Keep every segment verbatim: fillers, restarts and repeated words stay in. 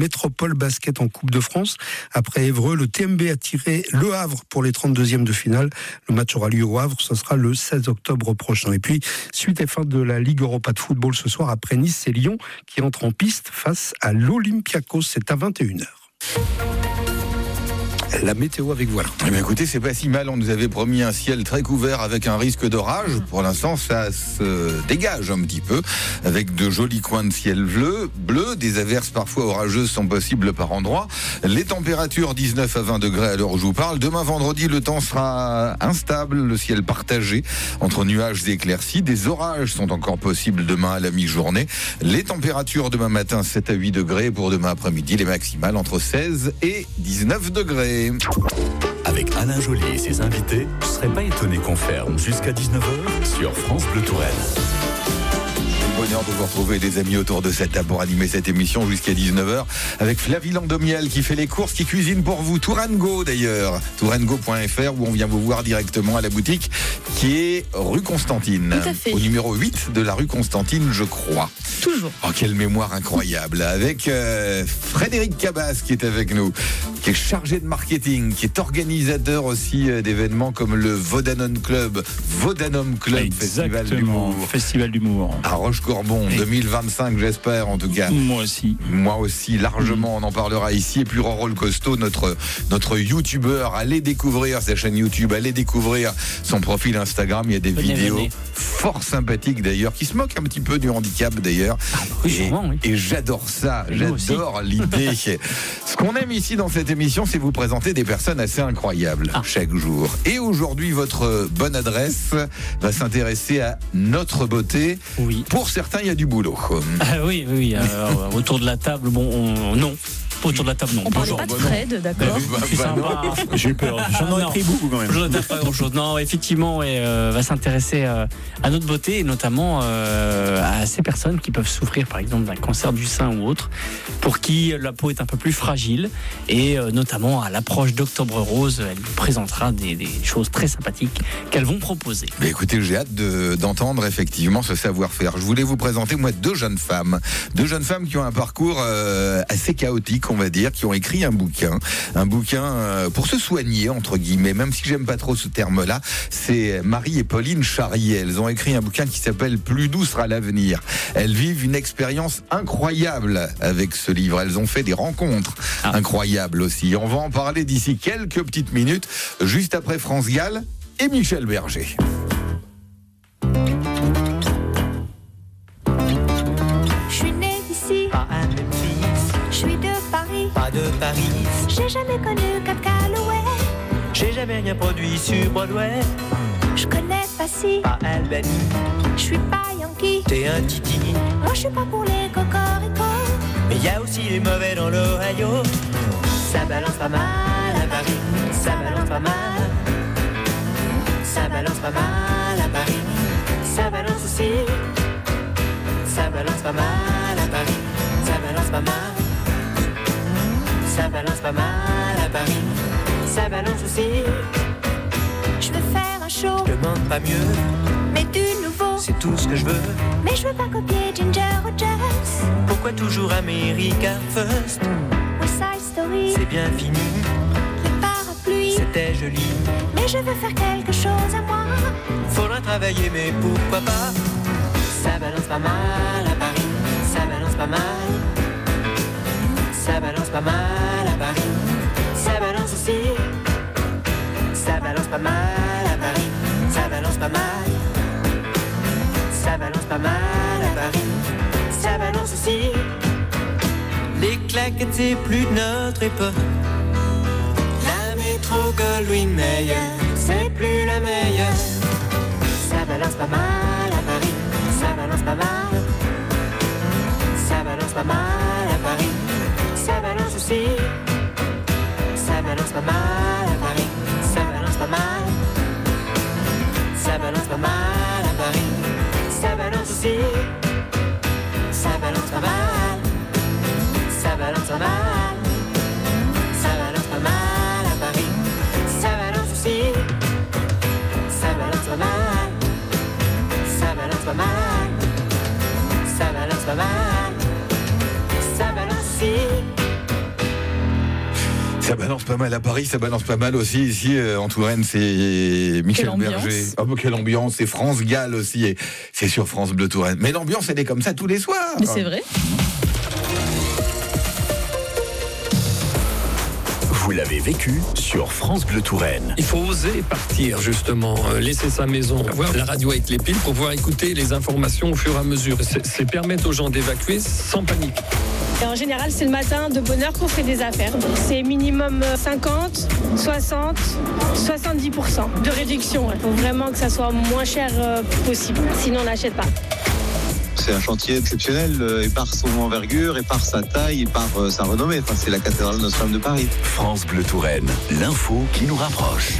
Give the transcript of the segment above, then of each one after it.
Métropole Basket en Coupe de France. Après Évreux, le T M B a tiré Le Havre pour les trente-deuxièmes de finale. Le match aura lieu au Havre, ce sera le seize octobre prochain. Et puis, suite et fin de la Ligue Europa de football ce soir, après Nice, c'est Lyon qui entre en piste face à l'Olympiakos. C'est à vingt et une heures. La météo avec voilà. Eh bien, écoutez, c'est pas si mal. On nous avait promis un ciel très couvert avec un risque d'orage. Pour l'instant, ça se dégage un petit peu avec de jolis coins de ciel bleu. Bleu, des averses parfois orageuses sont possibles par endroits. Les températures dix-neuf à vingt degrés à l'heure où je vous parle. Demain vendredi, le temps sera instable, le ciel partagé entre nuages et éclaircies. Des orages sont encore possibles demain à la mi-journée. Les températures demain matin sept à huit degrés. Pour demain après-midi, les maximales entre seize et dix-neuf degrés. Avec Alain Joly et ses invités, je ne serais pas étonné qu'on ferme jusqu'à dix-neuf heures sur France Bleu Touraine. Bonheur de vous retrouver des amis autour de cette table pour animer cette émission jusqu'à dix-neuf heures avec Flavie Landomiel qui fait les courses, qui cuisine pour vous. Tourango d'ailleurs, tourango point f r où on vient vous voir directement à la boutique qui est rue Constantine. Tout à fait. Au numéro huit de la rue Constantine, je crois. Toujours. Oh, quelle mémoire incroyable. Avec euh, Frédéric Cabas qui est avec nous, qui est chargé de marketing, qui est organisateur aussi euh, d'événements comme le Vodanon Club, Vodanom Club, Festival d'humour. Festival d'humour. À Roche-Corbon, deux mille vingt-cinq, j'espère en tout cas. Moi aussi. Moi aussi, largement, on en parlera ici. Et puis Roro le Costaud, notre, notre youtubeur, allez découvrir sa chaîne YouTube, allez découvrir son profil Instagram. Il y a des venez, vidéos venez. fort sympathiques d'ailleurs, qui se moquent un petit peu du handicap d'ailleurs. Ah, oui, et, sûrement, oui. et j'adore ça, Et nous j'adore l'idée. Ce qu'on aime ici dans cette émission, c'est vous présenter des personnes assez incroyables Ah. chaque jour. Et aujourd'hui, votre bonne adresse va s'intéresser à notre beauté. Oui. Pour certains, il y a du boulot. Ah, oui, oui, oui. Alors, autour de la table, bon, on, non. Autour de la table, non. On parlait Bonjour. pas de bah non. Fred, d'accord. Bah, Je suis bah, sympa. J'ai eu peur. J'en aurais Non. pris beaucoup quand même. Jonathan, pas grand chose. Non, effectivement, et, euh, va s'intéresser euh, à notre beauté et notamment euh, à ces personnes qui peuvent souffrir, par exemple, d'un cancer du sein ou autre, pour qui la peau est un peu plus fragile. Et euh, notamment à l'approche d'Octobre Rose, elle nous présentera des, des choses très sympathiques qu'elles vont proposer. Mais écoutez, j'ai hâte de, d'entendre effectivement ce savoir-faire. Je voulais vous présenter, moi, deux jeunes femmes. Deux jeunes femmes qui ont un parcours euh, assez chaotique, on va dire, qui ont écrit un bouquin. Un bouquin euh, pour se soigner, entre guillemets, même si j'aime pas trop ce terme-là. C'est Marie et Pauline Charrier. Elles ont écrit un bouquin qui s'appelle Plus doux sera l'avenir. Elles vivent une expérience incroyable avec ce livre. Elles ont fait des rencontres Ah. incroyables aussi. On va en parler d'ici quelques petites minutes, juste après France Gall et Michel Berger. Je suis née ici, Pas un Memphis, je suis de Paris. pas de Paris. J'ai jamais connu Cap Calloway. J'ai jamais rien produit sur Broadway. Je connais pas si, Pas Albany, je suis pas Yankee. t'es un titi. Moi je suis pas pour les cocoricots. Mais y a aussi les mauvais dans l'Ohio. Ça balance pas mal à Paris, ça balance pas mal. Ça balance pas mal à Paris, ça balance aussi. Ça balance pas mal à Paris, ça balance pas mal. Ça balance pas mal à Paris, ça balance aussi. Je veux faire un show, Je demande pas mieux, mais du nouveau. c'est tout ce que je veux. Mais je veux pas copier Ginger Rogers. Pourquoi toujours America First? West Side Story, C'est bien fini, les parapluies. c'était joli. Mais je veux faire quelque chose à moi. Faudra travailler, mais pourquoi pas? Ça balance pas mal à Paris, ça balance pas mal. Ça balance pas mal à Paris, ça balance aussi. Ça balance pas mal à Paris, ça balance pas mal. Ça balance pas mal à Paris, ça balance aussi. Les claquettes, c'est plus de notre époque. La métro Goldwyn Mayer, c'est plus la meilleure. Ça balance pas mal à Paris, ça balance pas mal. Ça balance pas mal à Paris, ça balance aussi. Ça balance pas mal à Paris, ça balance pas mal. Ça balance pas mal à Paris, ça balance aussi. Ça balance pas mal, ça balance pas mal. Ça balance pas mal à Paris, ça balance aussi. Ça balance pas mal, ça balance pas mal. Ça balance pas mal, ça balance aussi. Ça balance pas mal à Paris, ça balance pas mal aussi ici euh, en Touraine, c'est Michel Berger. Ah bah quelle ambiance, c'est France Gall aussi, et c'est sur France Bleu Touraine. Mais l'ambiance elle est comme ça tous les soirs. Mais c'est vrai. Vous l'avez vécu sur France Bleu Touraine. Il faut oser partir, justement, euh, laisser sa maison, avoir la radio avec les piles pour pouvoir écouter les informations au fur et à mesure. C'est, c'est permettre aux gens d'évacuer sans panique. Et en général, c'est le matin de bonne heure qu'on fait des affaires. Donc c'est minimum cinquante, soixante, soixante-dix pour cent de réduction. Il faut vraiment que ça soit moins cher euh, possible, sinon on n'achète pas. C'est un chantier exceptionnel, et par son envergure, et par sa taille, et par euh, sa renommée. Enfin, c'est la cathédrale Notre-Dame de Paris. France Bleu Touraine, l'info qui nous rapproche.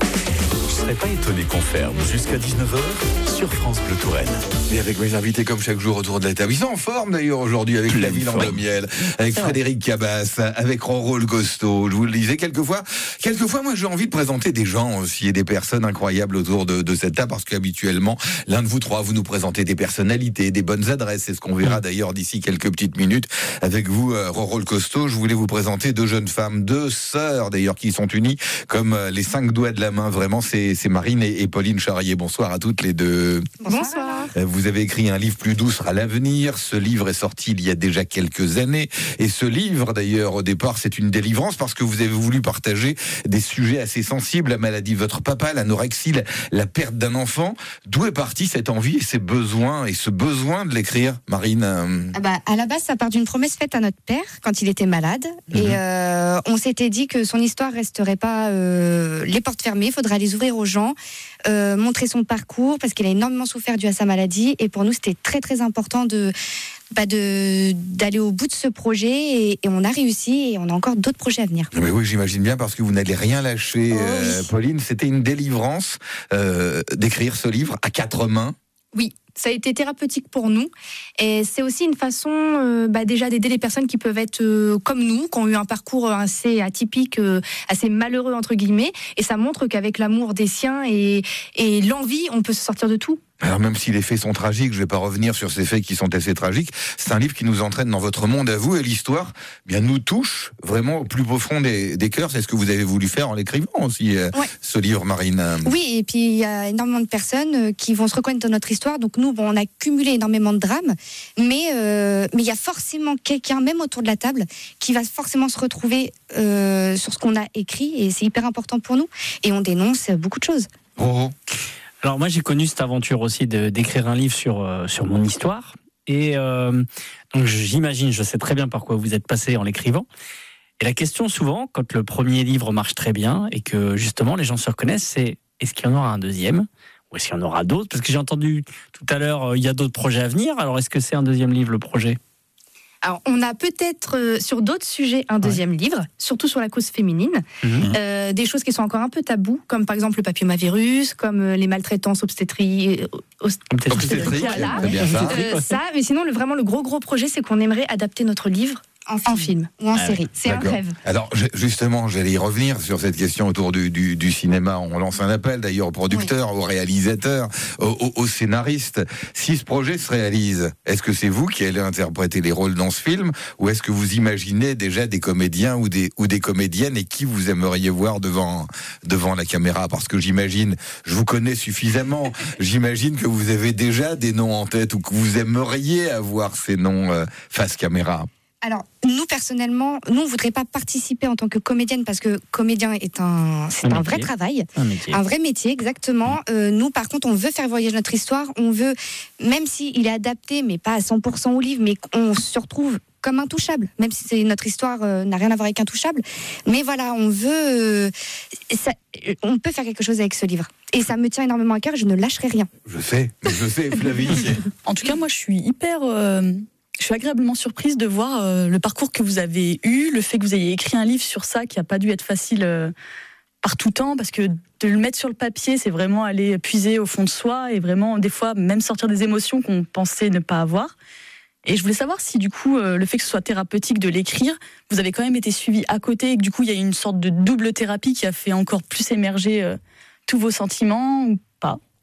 Je ne serais pas étonné qu'on ferme jusqu'à dix-neuf heures sur France Bleu Touraine. Et avec mes invités comme chaque jour autour de la table. Ils sont en forme d'ailleurs aujourd'hui avec la ville en de miel, avec Frédéric Cabas, avec Roro le Costaud. Je vous le disais, quelquefois, quelquefois moi j'ai envie de présenter des gens aussi et des personnes incroyables autour de, de cette table parce qu'habituellement, l'un de vous trois, vous nous présentez des personnalités, des bonnes adresses. C'est ce qu'on verra d'ailleurs d'ici quelques petites minutes avec vous, Roro le Costaud. Je voulais vous présenter deux jeunes femmes, deux sœurs d'ailleurs qui sont unies comme les cinq doigts de la main. Vraiment, c'est, c'est Marine et, et Pauline Charrier. Bonsoir à toutes les deux. Bonsoir. Vous avez écrit un livre Plus doux sera l'avenir. Ce livre est sorti il y a déjà quelques années. Et ce livre, d'ailleurs, au départ, c'est une délivrance parce que vous avez voulu partager des sujets assez sensibles. La maladie de votre papa, l'anorexie, la, la perte d'un enfant. D'où est partie cette envie et ces besoins et ce besoin de l'écrire, Marine? Ah bah, à la base, ça part d'une promesse faite à notre père quand il était malade. Mmh. Et euh, on s'était dit que son histoire resterait pas euh, les portes fermées. Il faudrait les ouvrir aux gens, euh, montrer son parcours parce qu'il a énormément souffert dû à sa maladie. Et pour nous, c'était très très important de, bah de d'aller au bout de ce projet et, et on a réussi et on a encore d'autres projets à venir. Mais oui, j'imagine bien parce que vous n'allez rien lâcher, oh, euh, oui. Pauline. C'était une délivrance euh, d'écrire ce livre à quatre mains. Oui. Ça a été thérapeutique pour nous et c'est aussi une façon euh, bah déjà d'aider les personnes qui peuvent être euh, comme nous, qui ont eu un parcours assez atypique, euh, assez malheureux entre guillemets, et ça montre qu'avec l'amour des siens et, et l'envie, on peut se sortir de tout. Alors même si les faits sont tragiques, je ne vais pas revenir sur ces faits qui sont assez tragiques, c'est un livre qui nous entraîne dans votre monde à vous et l'histoire eh bien nous touche vraiment au plus profond des, des cœurs. C'est ce que vous avez voulu faire en l'écrivant aussi, euh, ouais. ce livre, Marine. Oui, et puis il y a énormément de personnes qui vont se reconnaître dans notre histoire. Donc nous, bon, on a cumulé énormément de drames, mais euh, mais il y a forcément quelqu'un, même autour de la table, qui va forcément se retrouver euh, sur ce qu'on a écrit et c'est hyper important pour nous. Et on dénonce beaucoup de choses. Oh. Alors moi j'ai connu cette aventure aussi de, d'écrire un livre sur, euh, sur mon histoire et euh, donc j'imagine, je sais très bien par quoi vous êtes passé en l'écrivant et la question souvent quand le premier livre marche très bien et que justement les gens se reconnaissent, c'est est-ce qu'il y en aura un deuxième ou est-ce qu'il y en aura d'autres, parce que j'ai entendu tout à l'heure euh, il y a d'autres projets à venir, alors est-ce que c'est un deuxième livre le projet? Alors, on a peut-être euh, sur d'autres sujets un deuxième ouais. livre, surtout sur la cause féminine, mmh. euh, des choses qui sont encore un peu tabous, comme par exemple le papillomavirus, comme euh, les maltraitances obstétriques. Euh, obstétriques, voilà. c'est bien ça. Euh, ça, mais sinon, le, vraiment, le gros gros projet, c'est qu'on aimerait adapter notre livre en film, en film ou en ah série. Oui. C'est D'accord. un rêve. Alors justement, j'allais y revenir sur cette question autour du, du, du cinéma. On lance un appel d'ailleurs aux producteurs, oui. aux réalisateurs, aux, aux, aux scénaristes. Si ce projet se réalise, est-ce que c'est vous qui allez interpréter les rôles dans ce film, ou est-ce que vous imaginez déjà des comédiens ou des, ou des comédiennes et qui vous aimeriez voir devant, devant la caméra? Parce que j'imagine, je vous connais suffisamment, j'imagine que vous avez déjà des noms en tête ou que vous aimeriez avoir ces noms euh, face caméra. Alors, nous, personnellement, nous, on ne voudrait pas participer en tant que comédienne parce que comédien est un, c'est un, un vrai travail. Un métier. Un vrai métier, exactement. Euh, nous, par contre, on veut faire voyager notre histoire. On veut, même s'il est adapté, mais pas à cent pour cent au livre, mais on se retrouve comme intouchable, même si c'est, notre histoire euh, n'a rien à voir avec intouchable. Mais voilà, on veut... Euh, ça, on peut faire quelque chose avec ce livre. Et ça me tient énormément à cœur et je ne lâcherai rien. Je sais, je sais, Flavie. En tout cas, moi, je suis hyper... Euh... Je suis agréablement surprise de voir euh, le parcours que vous avez eu, le fait que vous ayez écrit un livre sur ça qui n'a pas dû être facile euh, par tout temps, parce que de le mettre sur le papier, c'est vraiment aller puiser au fond de soi et vraiment, des fois, même sortir des émotions qu'on pensait ne pas avoir. Et je voulais savoir si, du coup, euh, le fait que ce soit thérapeutique de l'écrire, vous avez quand même été suivi à côté et que, du coup, il y a une sorte de double thérapie qui a fait encore plus émerger euh, tous vos sentiments ou pas?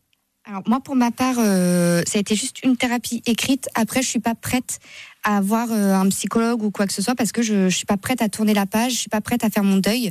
Alors moi, pour ma part, euh, ça a été juste une thérapie écrite. Après, je suis pas prête à avoir euh, un psychologue ou quoi que ce soit parce que je, je suis pas prête à tourner la page. Je suis pas prête à faire mon deuil.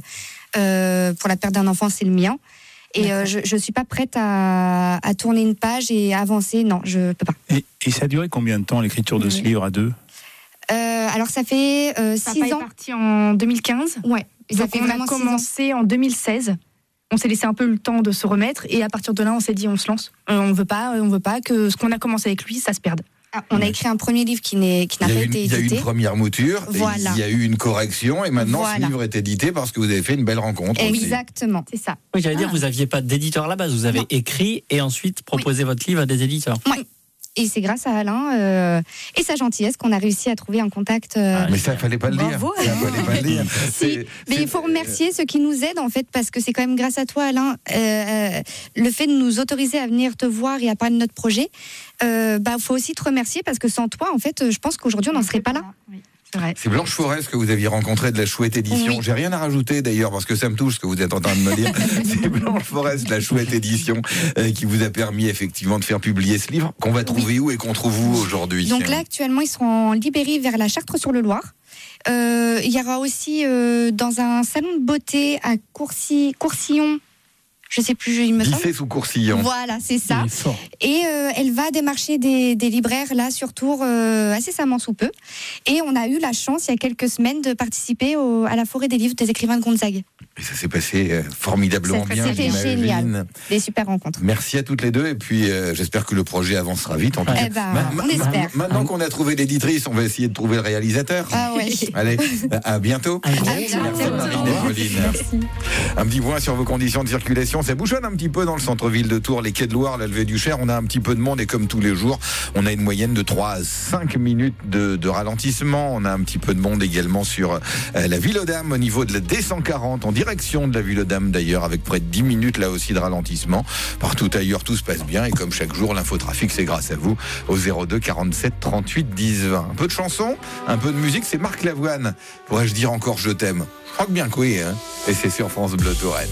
Euh, pour la perte d'un enfant, c'est le mien. Et euh, je, je suis pas prête à, à tourner une page et avancer. Non, je peux pas. Et, et ça a duré combien de temps l'écriture de oui. ce livre à deux? euh, Alors ça fait euh, ça six ans. est parti en deux mille quinze. Ouais. Ça fait on a commencé en deux mille seize. On s'est laissé un peu le temps de se remettre et à partir de là, on s'est dit on se lance. Euh, on veut pas, on veut pas que ce qu'on a commencé avec lui, ça se perde. Ah, on a écrit un premier livre qui, n'est, qui n'a pas une, été Il édité. y a eu une première mouture, voilà. il y a eu une correction, et maintenant voilà. ce livre est édité parce que vous avez fait une belle rencontre. Exactement, aussi. c'est ça. Oui, j'allais ah. dire, vous n'aviez pas d'éditeur à la base, vous avez non. écrit et ensuite proposé oui. votre livre à des éditeurs. Oui. Et c'est grâce à Alain euh, et sa gentillesse qu'on a réussi à trouver un contact. Euh... Ah, mais ça, il fallait pas le dire. Bravo, ça, fallait pas le dire. si, c'est, mais c'est... il faut remercier ceux qui nous aident en fait, parce que c'est quand même grâce à toi, Alain, euh, le fait de nous autoriser à venir te voir et à parler de notre projet. Il euh, bah, faut aussi te remercier parce que sans toi, en fait, je pense qu'aujourd'hui, on n'en serait pas là. Oui. C'est, c'est Blanche Forest que vous aviez rencontré de la Chouette Édition. Oui. J'ai rien à rajouter d'ailleurs parce que ça me touche ce que vous êtes en train de me dire. C'est Blanche Forest, la Chouette Édition, euh, qui vous a permis effectivement de faire publier ce livre qu'on va trouver oui. où et qu'on trouve où aujourd'hui. Donc là actuellement ils sont en librairie vers la Chartres-sur-le-Loir. Euh, il y aura aussi euh, dans un salon de beauté à Courcy, Courcillon. Je sais plus, il me semble. Lycée sous Courcillon. Voilà, c'est ça. Et euh, elle va démarcher des, des libraires là sur Tours euh, incessamment sous peu. Et on a eu la chance il y a quelques semaines de participer au, à la Forêt des livres des écrivains de Gonzague. Et ça s'est passé euh, formidablement c'est, bien. C'était génial. Des super rencontres. Merci à toutes les deux et puis euh, j'espère que le projet avancera vite. En tout eh ben, ma, ma, on espère. Ma, maintenant qu'on a trouvé l'éditrice, on va essayer de trouver le réalisateur. Ah ouais. Allez, à bientôt. À bientôt. Merci Marine et Pauline. Merci. Un petit point sur vos conditions de circulation. Ça bouchonne un petit peu dans le centre-ville de Tours, les quais de Loire, la levée du Cher. On a un petit peu de monde et comme tous les jours, on a une moyenne de trois à cinq minutes de, de ralentissement. On a un petit peu de monde également sur euh, la Ville aux Dames au niveau de la D cent quarante en direction de la Ville aux Dames d'ailleurs, avec près de dix minutes là aussi de ralentissement. Partout ailleurs, tout se passe bien et comme chaque jour, l'infotrafic, c'est grâce à vous au zéro deux quarante-sept trente-huit dix vingt. Un peu de chansons, un peu de musique, c'est Marc Lavoine. Pourrais-je dire encore je t'aime? Je crois que bien que oui, hein. Et c'est sur France Bleu Touraine.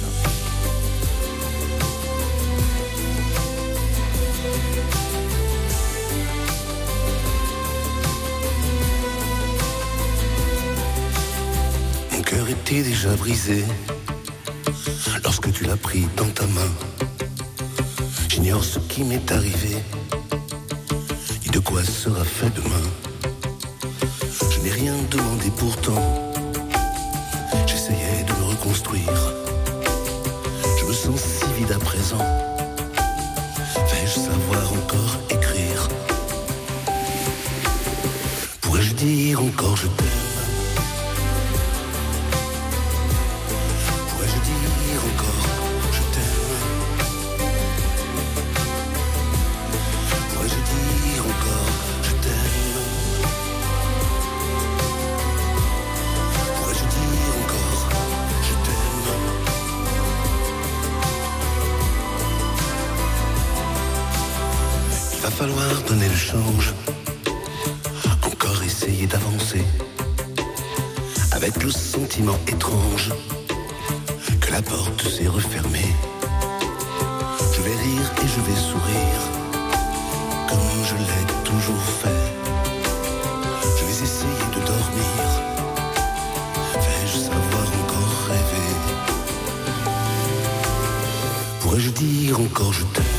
Mon cœur était déjà brisé lorsque tu l'as pris dans ta main. J'ignore ce qui m'est arrivé, ni de quoi sera fait demain. Je n'ai rien demandé pourtant, j'essayais de me reconstruire. Je me sens si vide à présent, vais-je savoir encore écrire? Pourrais-je dire encore je t'aime? Falloir donner le change, encore essayer d'avancer, avec le sentiment étrange que la porte s'est refermée. Je vais rire et je vais sourire, comme je l'ai toujours fait. Je vais essayer de dormir, vais-je savoir encore rêver? Pourrais-je dire encore je t'aime?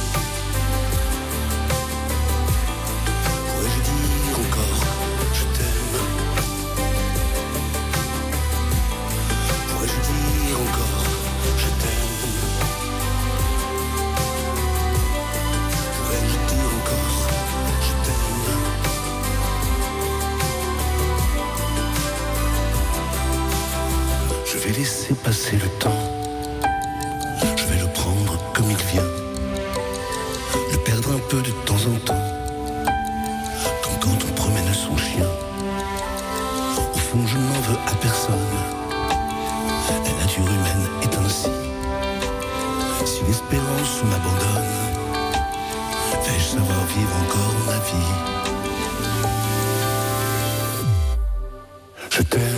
Laisser passer le temps, je vais le prendre comme il vient, le perdre un peu de temps en temps, comme quand on promène son chien. Au fond je n'en veux à personne, la nature humaine est ainsi. Si l'espérance m'abandonne, vais-je savoir vivre encore ma vie? Je t'aime.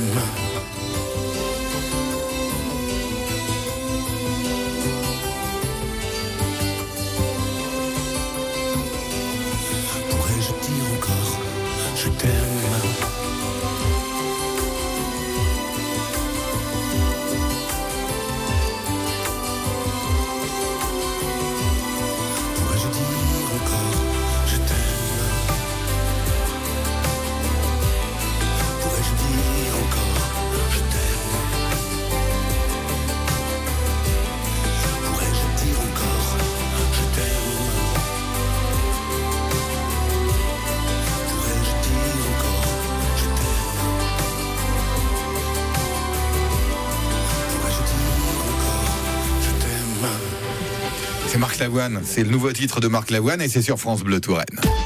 C'est Marc Lavoine, c'est le nouveau titre de Marc Lavoine et c'est sur France Bleu Touraine.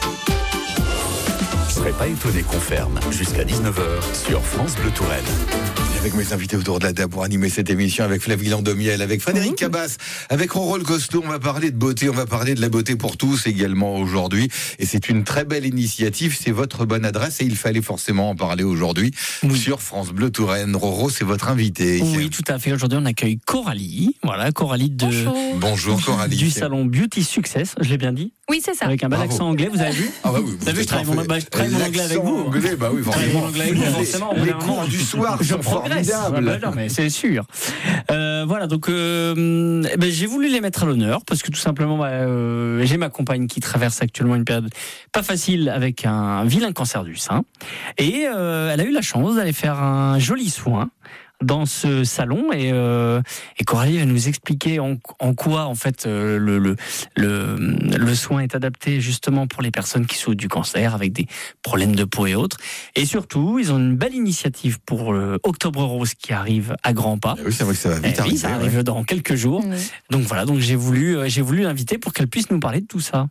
Je serais pas étonné qu'on ferme jusqu'à dix-neuf heures sur France Bleu Touraine. Avec mes invités autour de la table pour animer cette émission, avec Flavie Landomiel, avec Frédéric mmh. Cabas, avec Roro le Costaud, on va parler de beauté, on va parler de la beauté pour tous également aujourd'hui. Et c'est une très belle initiative, c'est votre bonne adresse et il fallait forcément en parler aujourd'hui oui. sur France Bleu Touraine. Roro, c'est votre invité. Oui, tout à fait. Aujourd'hui, on accueille Coralie. Voilà, Coralie de... Bonjour. Bonjour Coralie. Du salon Beauty Success, je l'ai bien dit. Oui, c'est ça. Avec un bel Bravo. accent anglais, vous avez vu? Ah bah oui, vous avez vu, je travaille mon, bah, je travaille mon anglais avec vous. Anglais, bah oui, forcément. Mon anglais avec vous, forcément. Les cours du soir sont formidables. Bah, non, mais c'est sûr. Euh, voilà, donc euh, eh ben, j'ai voulu les mettre à l'honneur parce que tout simplement, bah, euh, j'ai ma compagne qui traverse actuellement une période pas facile avec un vilain cancer du sein et euh, elle a eu la chance d'aller faire un joli soin dans ce salon et, euh, et Coralie va nous expliquer en, en quoi en fait euh, le, le, le, le soin est adapté justement pour les personnes qui souffrent du cancer avec des problèmes de peau et autres. Et surtout, ils ont une belle initiative pour le Octobre Rose qui arrive à grands pas. Et oui, c'est vrai que ça va vite et arriver. Oui, ça arrive ouais. dans quelques jours. Oui. Donc voilà, donc j'ai voulu, j'ai voulu l'inviter pour qu'elle puisse nous parler de tout ça.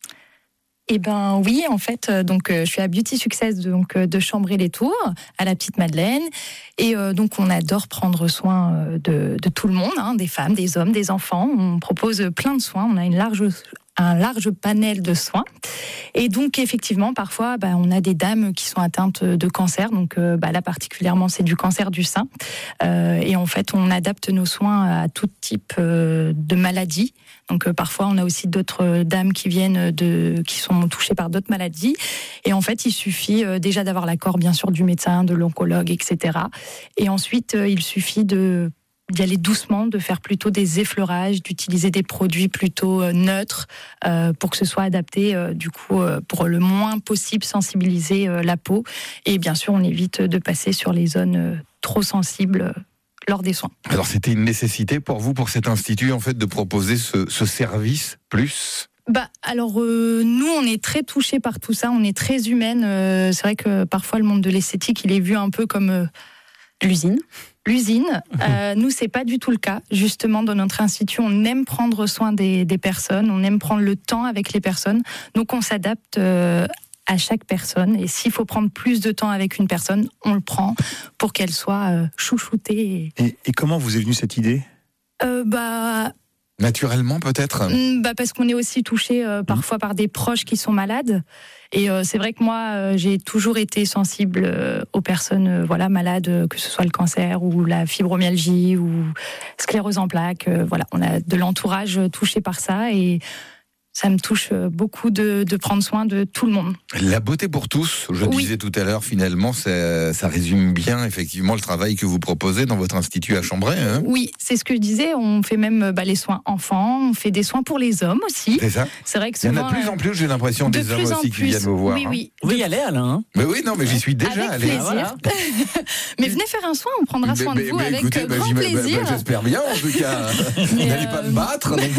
Eh ben oui, en fait, donc euh, je suis à Beauty Success donc euh, de Chambray-les-Tours, à la Petite Madeleine, et euh, donc on adore prendre soin euh, de, de tout le monde, hein, des femmes, des hommes, des enfants. On propose plein de soins. On a une large un large panel de soins. Et donc, effectivement, parfois, bah, on a des dames qui sont atteintes de cancer. Donc, euh, bah, là, particulièrement, c'est du cancer du sein. Euh, et en fait, on adapte nos soins à tout type euh, de maladies. Donc, euh, parfois, on a aussi d'autres dames qui viennent de, qui sont touchées par d'autres maladies. Et en fait, il suffit euh, déjà d'avoir l'accord, bien sûr, du médecin, de l'oncologue, et cetera. Et ensuite, euh, il suffit de d'y aller doucement, de faire plutôt des effleurages, d'utiliser des produits plutôt neutres euh, pour que ce soit adapté, euh, du coup, euh, pour le moins possible sensibiliser euh, la peau. Et bien sûr, on évite de passer sur les zones euh, trop sensibles euh, lors des soins. Alors, c'était une nécessité pour vous, pour cet institut, en fait, de proposer ce, ce service plus ? Bah alors euh, nous on est très touchés par tout ça, on est très humaines. Euh, c'est vrai que parfois le monde de l'esthétique il est vu un peu comme euh, l'usine. L'usine, euh, nous c'est pas du tout le cas. Justement, dans notre institut, on aime prendre soin des, des personnes, on aime prendre le temps avec les personnes. Donc on s'adapte euh, à chaque personne. Et s'il faut prendre plus de temps avec une personne, on le prend pour qu'elle soit euh, chouchoutée. Et, et comment vous est venue cette idée ? euh, Bah. Naturellement, peut-être bah Parce qu'on est aussi touché euh, parfois par des proches qui sont malades. Et euh, c'est vrai que moi, euh, j'ai toujours été sensible euh, aux personnes euh, voilà, malades, euh, que ce soit le cancer ou la fibromyalgie ou sclérose en plaques. Euh, voilà, on a de l'entourage touché par ça et ça me touche beaucoup de, de prendre soin de tout le monde. La beauté pour tous, je oui. disais tout à l'heure, finalement, ça, ça résume bien effectivement le travail que vous proposez dans votre institut à Chambray. Hein oui, c'est ce que je disais. On fait même bah, les soins enfants, on fait des soins pour les hommes aussi. C'est ça. C'est vrai que souvent, il y en a de plus en plus, j'ai l'impression, des hommes aussi qui viennent vous voir. Oui, oui. Hein. Oui, allez, Alain. Mais oui, non, mais j'y suis déjà avec allé. Plaisir. Voilà. Mais venez faire un soin, on prendra soin mais, de vous mais, avec écoutez, grand bah, plaisir. Bah, bah, j'espère bien, en tout cas. Vous n'allez pas me battre non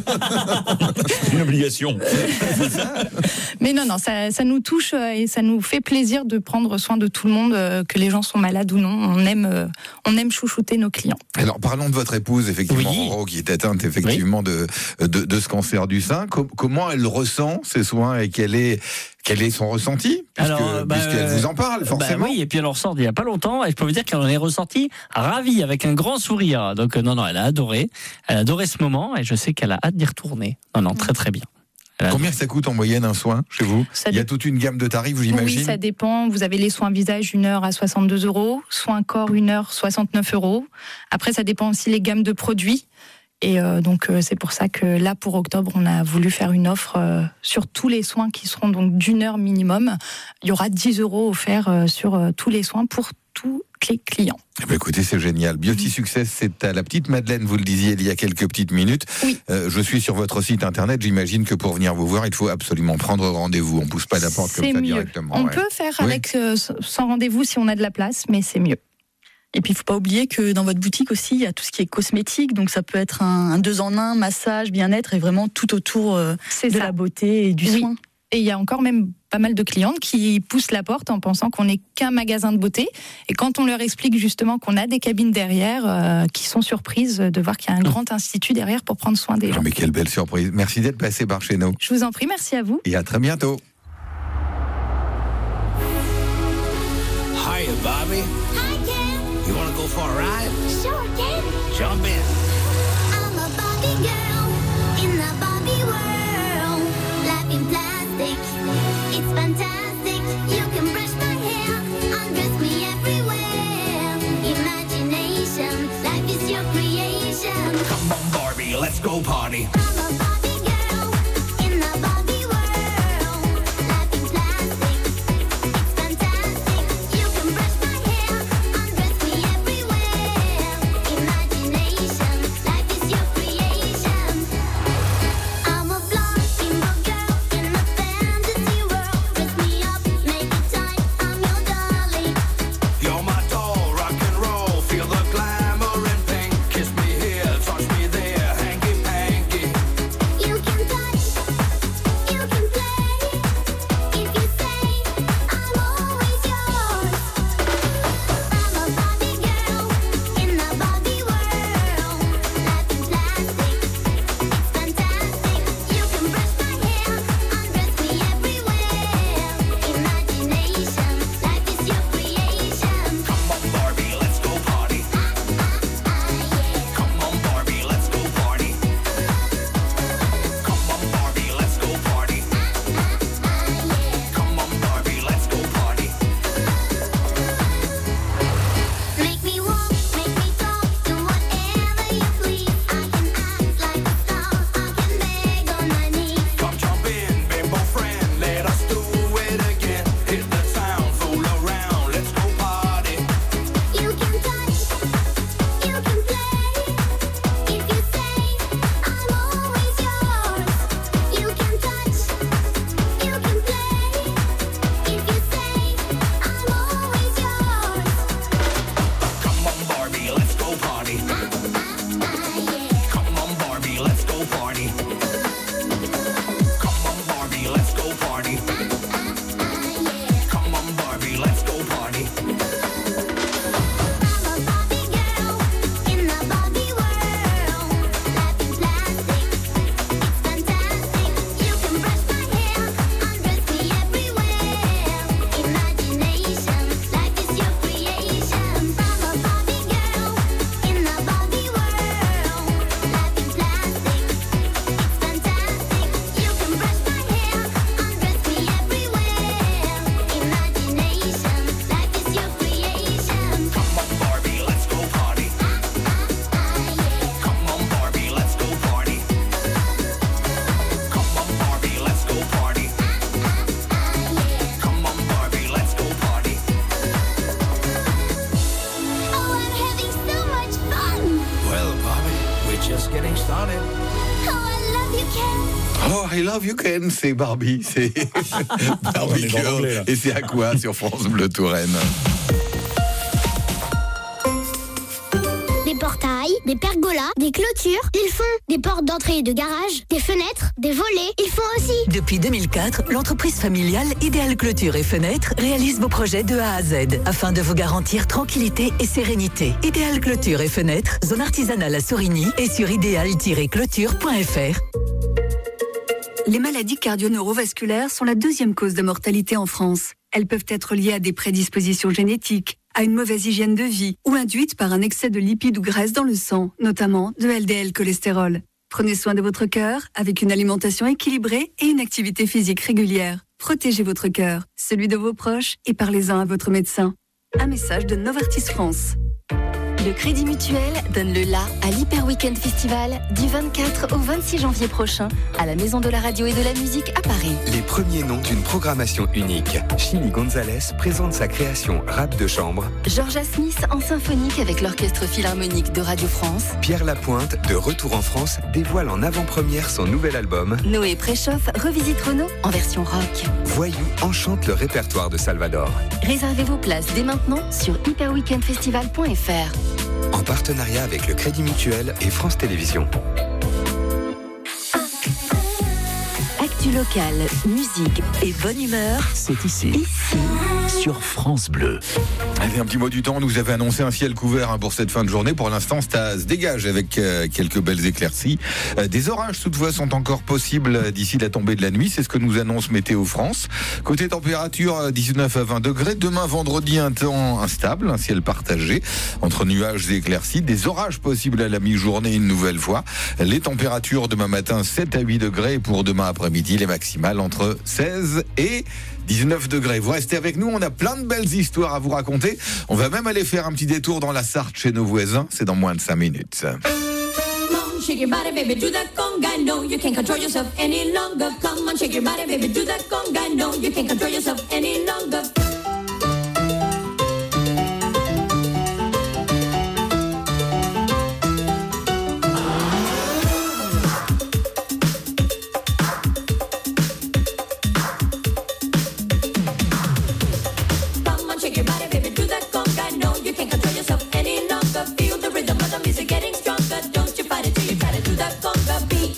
plus. Une obligation. Mais non, non, ça, ça nous touche et ça nous fait plaisir de prendre soin de tout le monde, que les gens sont malades ou non. On aime, on aime chouchouter nos clients. Alors, parlons de votre épouse, effectivement, oui. Roro, qui est atteinte effectivement oui. de, de, de ce cancer du sein. Com- comment elle ressent ces soins et quel est, quel est son ressenti puisque, alors, bah, puisqu'elle vous en parle, forcément. Bah oui, et puis elle en ressort il n'y a pas longtemps, et je peux vous dire qu'elle en est ressortie ravie, avec un grand sourire. Donc, non, non, elle a adoré. Elle a adoré ce moment, et je sais qu'elle a hâte d'y retourner. Non, non, très, très bien. Combien ça coûte en moyenne un soin chez vous ? ça Il y a dé... toute une gamme de tarifs, j'imagine ? Oui, ça dépend. Vous avez les soins visage, une heure à soixante-deux euros. Soins corps, une heure, soixante-neuf euros. Après, ça dépend aussi les gammes de produits. Et euh, donc, euh, c'est pour ça que là, pour octobre, on a voulu faire une offre euh, sur tous les soins qui seront donc d'une heure minimum. Il y aura dix euros offerts euh, sur euh, tous les soins pour tous les clients. Eh bien, écoutez, c'est génial. Beauty Success, c'est à la Petite Madeleine, vous le disiez il y a quelques petites minutes. Oui. Euh, je suis sur votre site internet, j'imagine que pour venir vous voir, il faut absolument prendre rendez-vous. On ne pousse pas la porte c'est comme ça mieux. directement. On ouais. peut faire oui. avec euh, sans rendez-vous si on a de la place, mais c'est mieux. Et puis, il ne faut pas oublier que dans votre boutique aussi, il y a tout ce qui est cosmétique. Donc, ça peut être un, un deux en un, massage, bien-être, et vraiment tout autour euh, de ça. la beauté et du oui. soin. Et il y a encore même pas mal de clientes qui poussent la porte en pensant qu'on n'est qu'un magasin de beauté. Et quand on leur explique justement qu'on a des cabines derrière, euh, qui sont surprises de voir qu'il y a un grand institut derrière pour prendre soin des gens. Ah, mais quelle belle surprise. Merci d'être passé par chez nous. Je vous en prie, merci à vous. Et à très bientôt. Hiya, Bobby. Hi, Ken. You wanna go for a ride? Sure, Ken. Jump in. I'm a Barbie girl in the Barbie world. Life in plastic, it's fantastic. You can brush my hair, undress me everywhere. Imagination, life is your creation. Come on, Barbie, let's go party. I'm a Barbie girl in the Barbie world. Life in plastic, it's fantastic. You can brush my hair, undress me everywhere. Imagination, life is your creation. I'm a blonde single girl in a fantasy world. Dress me up, make it tight, I'm your darling. You're my doll, rock and roll. Feel the glamour and pink. Kiss me here, touch me there, hanky panky. You can touch, you can play. If you say I'm always yours. I'm a Barbie girl in the Barbie world. Life in plastic, it's fantastic. You can brush my hair, undress me everywhere. Imagination, life is your creation. Come on, Barbie, let's go party. Come on, Barbie, let's go party. Come on, Barbie, let's go party. Come on, Barbie, let's go party. Make me walk, make me talk, do whatever you please. I can act like a star, I can beg on my knees. Come jump in, bimbo friend, let us do it again. Hit the town, fool around, let's go party. You can touch, you can play. If you say I'm always yours. You can touch, you can play. If you say I'm always yours. Come on, Barbie, let's go party. Come on, Barbie, let's go party. Come on, Barbie, let's go party. Come on, Barbie, let's go party. I'm a Barbie girl in the Barbie world. Life in plastic, it's fantastic. You can brush my hair, undress me everywhere. Imagination, life is your creation. I'm a Barbie girl in the Barbie world. Life in plastic, it's fantastic. You can brush my hair, undress me everywhere. Imagination, life is your creation. Come on, Barbie, let's go party. Come on, Barbie, let's go party. Come on, Barbie, let's go party. Come on, Barbie, let's go party. Oh, I'm having so much fun. Well, Barbie, we're just getting started. Oh, I love you, Ken. Oh, I love you, Ken. C'est Barbie. C'est Barbie On est dans Girl. l'anglais, là. Et c'est à quoi sur France Bleu Touraine? Des portails, des pergolas, des clôtures. Ils font des portes d'entrée et de garage, des fenêtres, des volets. Ils font aussi. Depuis deux mille quatre, l'entreprise familiale Idéal Clôture et Fenêtres réalise vos projets de A à Z afin de vous garantir tranquillité et sérénité. Idéal Clôture et Fenêtres, zone artisanale à Sorigny et sur idéal tiret clôture point f r. Les maladies cardio-neurovasculaires sont la deuxième cause de mortalité en France. Elles peuvent être liées à des prédispositions génétiques, à une mauvaise hygiène de vie ou induites par un excès de lipides ou graisses dans le sang, notamment de L D L cholestérol. Prenez soin de votre cœur avec une alimentation équilibrée et une activité physique régulière. Protégez votre cœur, celui de vos proches et parlez-en à votre médecin. Un message de Novartis France. Le Crédit Mutuel donne le la à l'Hyper Weekend Festival du vingt-quatre au vingt-six janvier prochain à la Maison de la Radio et de la Musique à Paris. Les premiers noms d'une programmation unique. Chili Gonzalez présente sa création Rap de chambre. Georgia Smith en symphonique avec l'Orchestre Philharmonique de Radio France. Pierre Lapointe, de retour en France, dévoile en avant-première son nouvel album. Noé Préchoff revisite Renaud en version rock. Voyou enchante le répertoire de Salvador. Réservez vos places dès maintenant sur hyper weekend festival point f r. En partenariat avec le Crédit Mutuel et France Télévisions. Actu locale, musique et bonne humeur. C'est ici, sur France Bleu. Allez, un petit mot du temps. On nous avait annoncé un ciel couvert hein, pour cette fin de journée. Pour l'instant, ça se dégage avec euh, quelques belles éclaircies. Euh, des orages, toutefois, sont encore possibles d'ici la tombée de la nuit. C'est ce que nous annonce Météo France. Côté température, euh, dix-neuf à vingt degrés. Demain, vendredi, un temps instable, un ciel partagé entre nuages et éclaircies. Des orages possibles à la mi-journée une nouvelle fois. Les températures demain matin, sept à huit degrés. Et pour demain après-midi, les maximales entre seize et dix-neuf degrés. Vous restez avec nous, on a plein de belles histoires à vous raconter. On va même aller faire un petit détour dans la Sarthe chez nos voisins. C'est dans moins de cinq minutes. Come on, shake your body, baby, do that conga. No, you can't control yourself any longer. Come on, shake your body, baby, do that conga. No, you can't control yourself any longer. Come on, shake your body, baby, do that conga. No, you can't control yourself any longer. Feel the rhythm of the music getting stronger. Don't you fight it till you try to do that conga beat.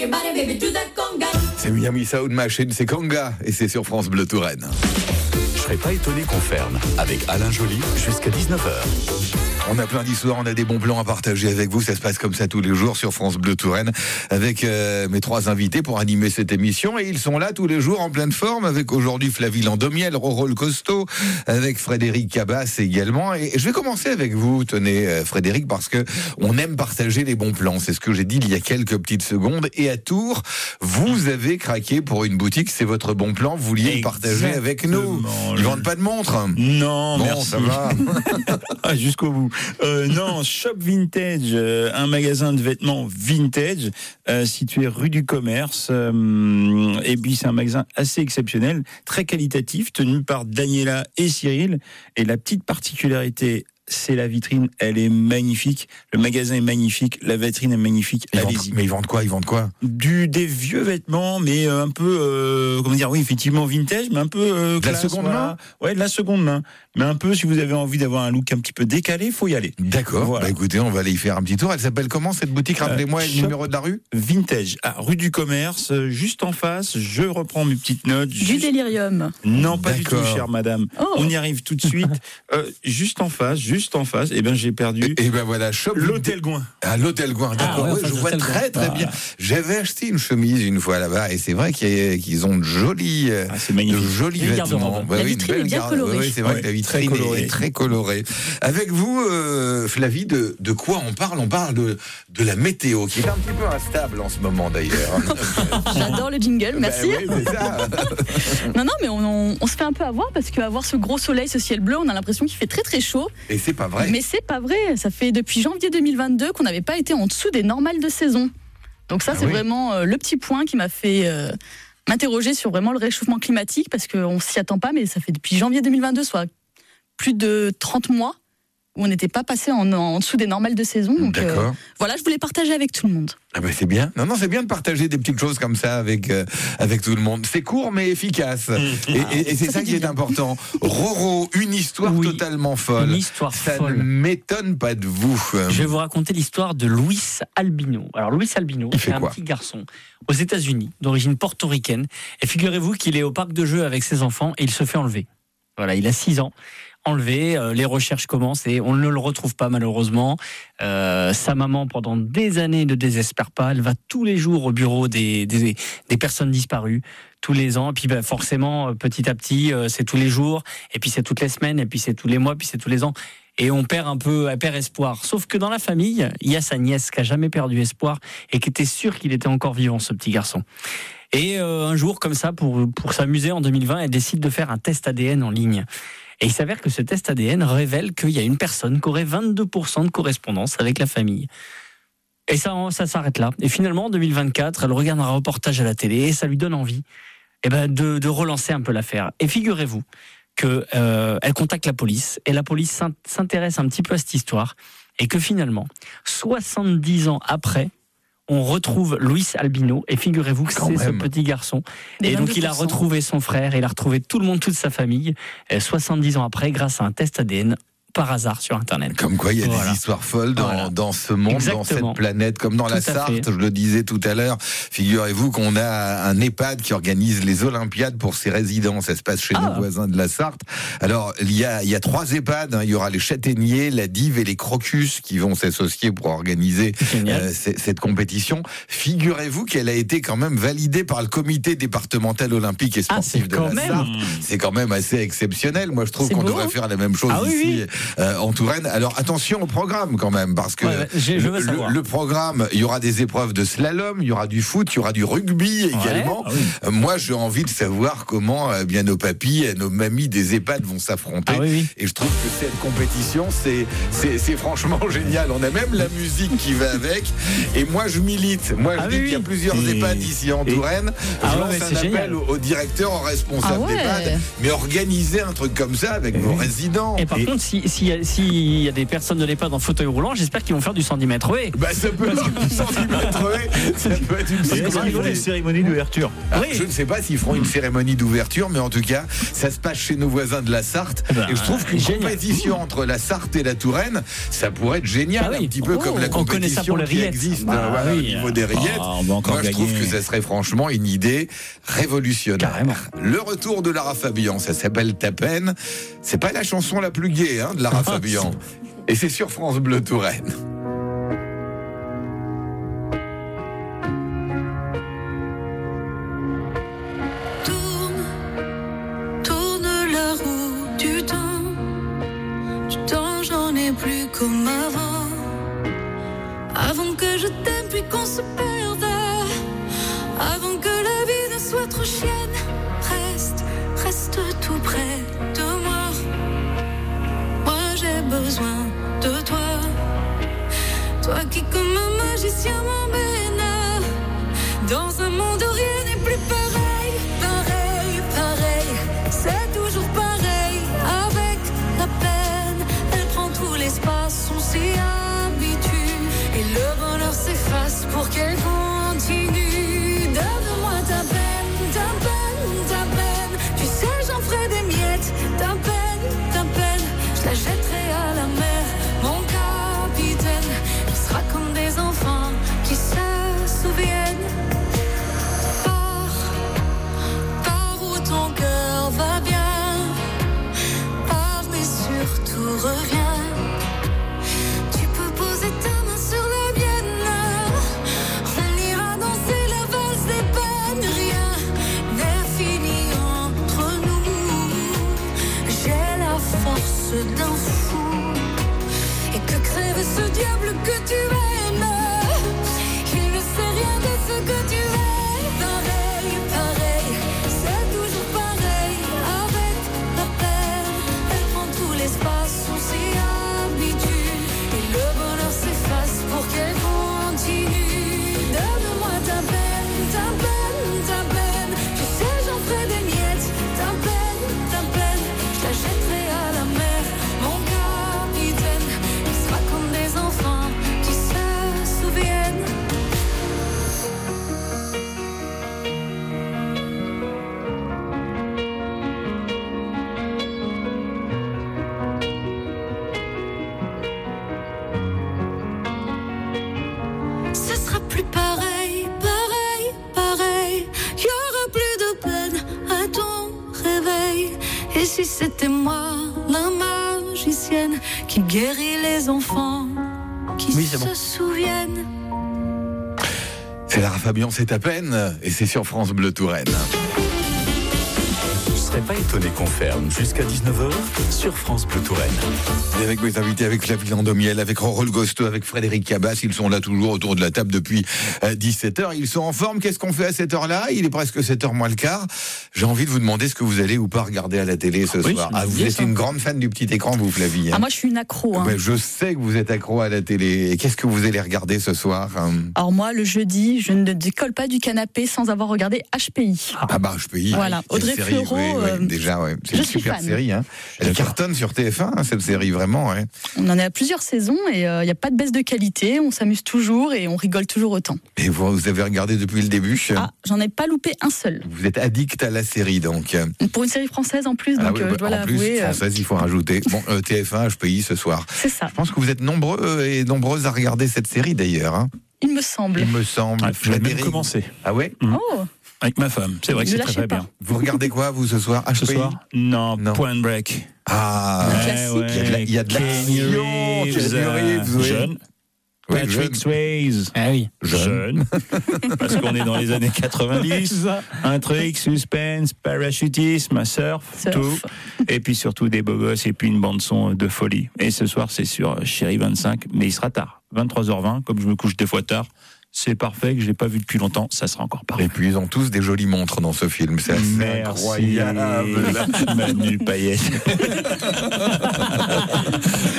C'est Miami Sound Machine, c'est Kanga et c'est sur France Bleu Touraine. Je serais pas étonné qu'on ferme avec Alain Joly jusqu'à dix-neuf heures. On a plein d'histoires, on a des bons plans à partager avec vous. Ça se passe comme ça tous les jours sur France Bleu Touraine avec euh, mes trois invités pour animer cette émission. Et ils sont là tous les jours en pleine forme avec aujourd'hui Flavie Landomiel, Roro le Costaud, avec Frédéric Cabas également. Et je vais commencer avec vous, tenez euh, Frédéric, parce que on aime partager les bons plans. C'est ce que j'ai dit il y a quelques petites secondes. Et à Tours, vous avez craqué pour une boutique. C'est votre bon plan. Vous vouliez le partager avec nous. Ils vendent pas de montres. Non, bon, merci. Ça va. Ah, jusqu'au bout. Euh, non, Shop Vintage, euh, un magasin de vêtements vintage euh, situé rue du Commerce. Euh, et puis c'est un magasin assez exceptionnel, très qualitatif, tenu par Daniela et Cyril. Et la petite particularité, c'est la vitrine, elle est magnifique. Le magasin est magnifique, la vitrine est magnifique. Ils Allez-y. vendent, mais ils vendent quoi Ils vendent quoi Du des vieux vêtements, mais un peu, euh, comment dire, oui, effectivement vintage, mais un peu euh, de la classe, seconde voilà. main. Ouais, de la seconde main. Mais un peu, si vous avez envie d'avoir un look un petit peu décalé, faut y aller. D'accord. Voilà. Bah écoutez, on va aller y faire un petit tour. Elle s'appelle comment cette boutique Rappelez-moi Euh, le Shop numéro de la rue. Vintage, ah, rue du Commerce, euh, juste en face. Je reprends mes petites notes. Du juste- délirium. Non, pas du tout, D'accord. chère madame. Oh. On y arrive tout de suite. Euh, juste en face, juste en face. Eh ben, j'ai perdu. Et ben voilà, Shop L'Hôtel Gouin. À l'Hôtel Gouin, d'accord. ouais, en Ouais, face je de vois l'Hôtel très Gouin. très bien. J'avais acheté une chemise une fois là-bas et c'est vrai qu'il y a- qu'ils ont de jolis, euh, Ah, c'est de magnifique. jolis Une vêtements. garde-robe. Ouais, La oui, une vitrine belle est bien garde- colorée. ouais, c'est vrai Ouais, que la très vitrine colorée. est très colorée. Avec vous, euh, Flavie, de, de quoi on parle On parle de, de la météo, qui est un petit peu instable en ce moment d'ailleurs. J'adore le jingle, merci. Ben oui, c'est ça. Non, non, mais on, on- on se fait un peu avoir parce qu'avoir ce gros soleil, ce ciel bleu, on a l'impression qu'il fait très très chaud. Et c'est pas vrai. Mais c'est pas vrai. Ça fait depuis janvier deux mille vingt-deux qu'on n'avait pas été en dessous des normales de saison. Donc ça, Ah c'est oui. vraiment euh, le petit point qui m'a fait euh, m'interroger sur vraiment le réchauffement climatique parce qu'on s'y attend pas, mais ça fait depuis janvier deux mille vingt-deux, soit plus de trente mois, où on n'était pas passé en, en dessous des normales de saison. Donc euh, D'accord. voilà, je voulais partager avec tout le monde. Ah ben c'est bien. Non, non, c'est bien de partager des petites choses comme ça avec, euh, avec tout le monde. C'est court mais efficace. Et, et- et c'est ça qui est important. Roro, une histoire Oui, totalement folle. une histoire ça folle. ne m'étonne pas de vous. Je vais vous raconter l'histoire de Luis Albino. Alors Luis Albino, Il fait c'est un quoi petit garçon aux États-Unis, d'origine portoricaine. Et figurez-vous qu'il est au parc de jeux avec ses enfants et il se fait enlever. Voilà, il a six ans. Enlevé, euh, les recherches commencent et on ne le retrouve pas malheureusement. Euh, sa maman, pendant des années, ne désespère pas. Elle va tous les jours au bureau des, des, des personnes disparues, tous les ans. Et puis ben, forcément, euh, petit à petit, euh, c'est tous les jours, et puis c'est toutes les semaines, et puis c'est tous les mois, puis c'est tous les ans. Et on perd un peu, elle perd espoir. Sauf que dans la famille, il y a sa nièce qui a jamais perdu espoir et qui était sûre qu'il était encore vivant, ce petit garçon. Et euh, un jour, comme ça, pour, pour s'amuser en deux mille vingt, elle décide de faire un test A D N en ligne. Et il s'avère que ce test A D N révèle qu'il y a une personne qui aurait vingt-deux pour cent de correspondance avec la famille. Et ça, ça s'arrête là. Et finalement, en deux mille vingt-quatre, elle regarde un reportage à la télé et ça lui donne envie eh ben, de, de relancer un peu l'affaire. Et figurez-vous qu'elle euh, contacte la police et la police s'in- s'intéresse un petit peu à cette histoire et que finalement, soixante-dix ans après, on retrouve Luis Albino et figurez-vous que Quand c'est ce même. petit garçon. Des Et donc il a vingt-deux pour cent. retrouvé son frère, il a retrouvé tout le monde, toute sa famille, euh, soixante-dix ans après, grâce à un test A D N par hasard sur Internet. Comme quoi, il y a Voilà. des histoires folles dans, Voilà. dans ce monde, dans Exactement. cette planète, comme dans la Tout à Sarthe, fait. je le disais tout à l'heure. Figurez-vous qu'on a un EHPAD qui organise les Olympiades pour ses résidents. Ça se passe chez Ah. nos voisins de la Sarthe. Alors, il y a, il y a trois EHPAD. hein. Il y aura les Châtaigniers, la Dive et les Crocus qui vont s'associer pour organiser Génial. euh, c- cette compétition. Figurez-vous qu'elle a été quand même validée par le comité départemental olympique et Ah, sportif c'est de quand la même. Sarthe. C'est quand même assez exceptionnel. Moi, je trouve C'est qu'on beau, devrait hein faire la même chose Ah oui, ici oui. euh, en Touraine. Alors attention au programme quand même, parce que Ouais, ouais, je- je veux le, savoir. le programme, il y aura des épreuves de slalom, il y aura du foot, il y aura du rugby également. Ah oui. Euh, Moi, j'ai envie de savoir comment euh, bien nos papis et nos mamies des EHPAD vont s'affronter. Ah oui, oui. Et je trouve que cette compétition, c'est c'est c'est franchement génial. On a même la musique qui va avec. Et moi, je milite. Moi, je Ah dis oui, qu'il y a oui. plusieurs Et- EHPAD ici en et- Touraine. Ah je ouais, lance mais un c'est appel génial. au, au directeur, au responsable Ah ouais. d'EHPAD, mais organiser un truc comme ça avec vos résidents. Et par Et- contre, si, s'il y, a- s'il y a des personnes de l'EHPAD en fauteuil roulant, j'espère qu'ils vont faire du cent dix mètres haies. Bah ça peut être du centimètre, ouais. Ça peut être une Et est-ce qu'ils font des cérémonies d'ouverture? Ah, je ne sais pas s'ils feront une cérémonie d'ouverture, mais en tout cas, ça se passe chez nos voisins de la Sarthe. Ben, et je trouve qu'une génial. compétition entre la Sarthe et la Touraine, ça pourrait être génial, Ah oui. un petit peu Oh, comme la on connaît ça compétition pour les qui rillettes. existe Bah euh, voilà, oui. au niveau des rillettes. Ah, on va encore Moi, je trouve gagner. que ça serait franchement une idée révolutionnaire. Carrément. Le retour de Lara Fabian, ça s'appelle Ta peine. C'est pas la chanson la plus gaie hein, de Lara Fabian. Et c'est sur France Bleu Touraine. Tourne, tourne la roue du temps. Du temps, j'en ai plus comme avant. Avant que je t'aime, puis qu'on se perde. Avant que la vie ne soit trop chienne. Reste, reste tout près de moi. Moi, j'ai besoin de toi. Toi qui, comme un magicien, m'emmène dans un monde où rien n'est plus pareil. Pareil, pareil, c'est toujours pareil. Avec la peine, elle prend tout l'espace, on s'y habitue. Et le bonheur s'efface pour qu'elle continue. Donne-moi ta peine, ta peine, ta peine. Tu sais, j'en ferai des miettes. Ta peine, ta peine, je la jetterai à la mer. Mon capitaine, il sera comme des enfants qui se souviennent. Pars, pars où ton cœur va bien. Pars, mais surtout reviens. Tu peux poser ta main sur la mienne. On ira danser la valse des peines. Rien n'est fini entre nous. J'ai la force d'un fou. Et que crève ce diable que tu aimes. Il ne sait rien de ce que tu es. Pareil, pareil, c'est toujours pareil. Avec la peine, elle prend tout l'espace, on s'y habitue. Et le bonheur s'efface pour qu'elle continue. Donne-moi ta peine, ta peine, ta peine. Tu sais, j'en ferai des miettes. Ta peine, ta peine, je la jetterai à la mer. Mon capitaine, il sera comme des enfants qui se souviennent. Ce sera plus pareil, pareil, pareil. Il y aura plus de peine à ton réveil. Et si c'était moi, la magicienne, qui guérit les enfants, qui Oui, c'est se bon. souviennent. C'est Lara Fabian, c'est Ta peine. Et c'est sur France Bleu Touraine. Je serais pas étonné qu'on ferme jusqu'à dix-neuf heures sur France Bleu Touraine. Et avec mes invités, avec Flavie Landomiel, avec Rorol Gosto, avec Frédéric Cabas, ils sont là toujours autour de la table depuis euh, dix-sept heures. Ils sont en forme. Qu'est-ce qu'on fait à cette heure-là? Il est presque sept heures moins le quart. J'ai envie de vous demander ce que vous allez ou pas regarder à la télé ce Oui, soir. c'est Ah, vous bien êtes ça. une grande fan du petit écran, vous, Flavie. hein Ah, moi, je suis une accro. hein. Ben, je sais que vous êtes accro à la télé. Et qu'est-ce que vous allez regarder ce soir? hein Alors moi, le jeudi, je ne décolle pas du canapé sans avoir regardé H P I. Ah bah, H P I. Voilà, Quelle Audrey série, Fleurot, oui, oui, euh, déjà, ouais. C'est je une suis super fan. série. Hein. Elle cartonne sur T F un, hein, cette série, vraiment. Ouais. On en est à plusieurs saisons et il n'y a pas de baisse de qualité. On s'amuse toujours et on rigole toujours autant. Et vous, vous avez regardé depuis le début? Ah, j'en ai pas loupé un seul. Vous êtes addict à la série, donc. Pour une série française en plus, Ah donc oui, euh, bah, je dois en plus, l'avouer. euh, française, il faut rajouter. Bon, euh, T F un, H P I ce soir. C'est ça. Je pense que vous êtes nombreux euh, et nombreuses à regarder cette série d'ailleurs. hein. Il me semble. Il me semble. Ouais, je vais même Frédéric. commencer. Ah ouais Oh, Avec ma femme. C'est vrai que Ne c'est très lâchez très pas. bien. Vous regardez quoi, vous, ce soir? H P I? Ce soir non, Non. Point Break. Ah, Un Ouais, classique. ouais. il y a de la- il y a de Kenny l'action. Reeves, Kenny Reeves, oui. jeune. Oui, Patrick jeune. Swayze. Ah oui. Jeune. Parce qu'on est dans les années quatre-vingt-dix. Intrigue, suspense, parachutisme, surf, Surf. tout. Et puis surtout des beaux gosses et puis une bande-son de folie. Et ce soir, c'est sur Chérie vingt-cinq, mais il sera tard. vingt-trois heures vingt, comme je me couche des fois tard. C'est parfait, que je l'ai pas vu depuis longtemps, ça sera encore parfait. Et puis ils ont tous des jolies montres dans ce film, c'est assez Merci. incroyable. Manu Payet. Roro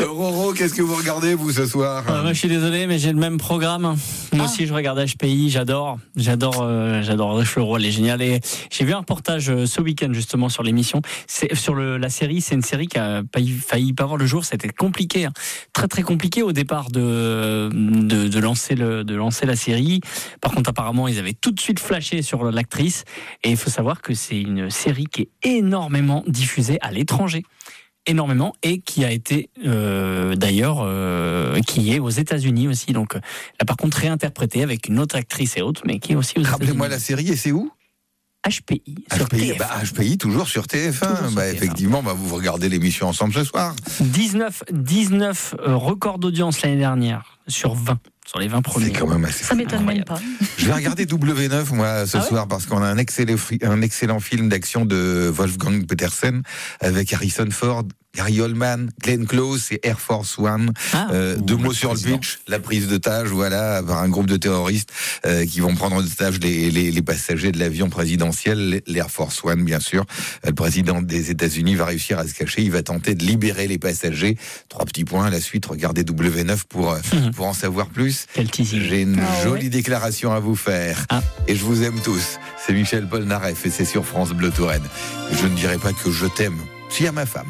Pierrot, qu'est-ce que vous regardez, vous, ce soir? Euh, moi, je suis désolé, mais j'ai le même programme. Moi aussi, je regarde H P I, j'adore. J'adore, euh, j'adore Rich Leroy, elle est géniale. Et j'ai vu un reportage euh, ce week-end, justement, sur l'émission. C'est, sur le, la série, c'est une série qui a failli, failli pas voir le jour. C'était compliqué, hein. Très, très compliqué au départ de, de, de lancer le, de lancer la série. Par contre, apparemment, ils avaient tout de suite flashé sur l'actrice. Et il faut savoir que c'est une série qui est énormément diffusée à l'étranger. Énormément, et qui a été euh, d'ailleurs euh, qui est aux États-Unis aussi, donc là par contre réinterprétée avec une autre actrice et autre, mais qui est aussi aux États-Unis. Rappelez-moi la série, et c'est où? H P I sur H P I, T F un. bah, H P I toujours sur T F un. Toujours sur Bah, T F un. effectivement, bah, vous regardez l'émission ensemble ce soir. dix-neuf, dix-neuf euh, records d'audience l'année dernière sur vingt, sur les vingt premiers. C'est quand même assez. Ça m'étonne même pas. Je vais regarder W neuf, moi, ce Ah ouais soir, parce qu'on a un excellent, fri- un excellent film d'action de Wolfgang Petersen avec Harrison Ford, Gary Oldman, Glenn Close et Air Force One. Ah, euh, deux mots sur le président. pitch, la prise d'otage, voilà, par un groupe de terroristes euh, qui vont prendre en otage les, les, les passagers de l'avion présidentiel, l'Air Force One, bien sûr. Euh, Le président des États-Unis va réussir à se cacher, il va tenter de libérer les passagers. Trois petits points à la suite, regardez W neuf pour, euh, pour en savoir plus. Quel teasing. J'ai une Ah ouais. jolie déclaration à vous faire. Ah. Et je vous aime tous. C'est Michel Polnareff et c'est sur France Bleu Touraine. Je ne dirai pas que je t'aime, si à ma femme.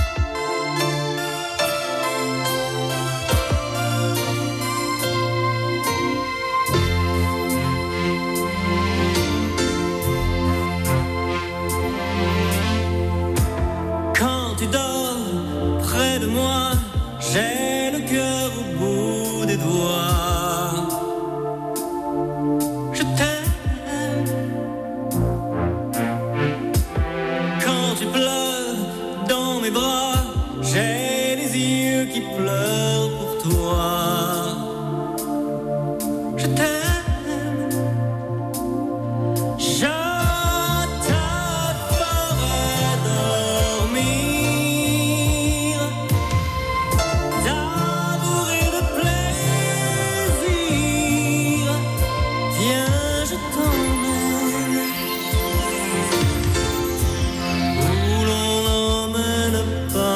Quand tu dors près de moi, j'ai le cœur au bout des doigts. Je t'aime. Quand tu pleures dans mes bras, j'ai les yeux qui pleurent pour toi. Je t'aime. Je te ferai dormir d'amour et de plaisir. Viens, je t'emmène où l'on n'emmène